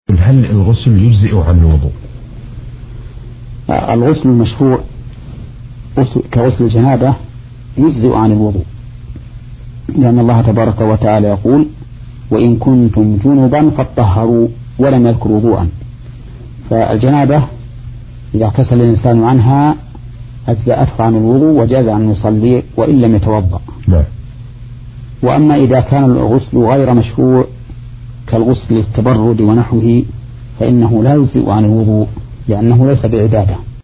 هل الغسل يجزئ عن الوضوء؟ الغسل المشروع كغسل الجنابة يجزئ عن الوضوء، لأن الله تبارك وتعالى يقول: وإن كنتم جنبا فاطهروا، ولم يذكر وضوءا. فالجنابة إذا اغتسل الإنسان عنها أجزأته عن الوضوء وجاز أن يصلي وإن لم يتوضأ. وأما إذا كان الغسل غير مشروع كالغسل للتبرد ونحوه فإنه لا يجزئ عن الوضوء، لأنه ليس بعبادة.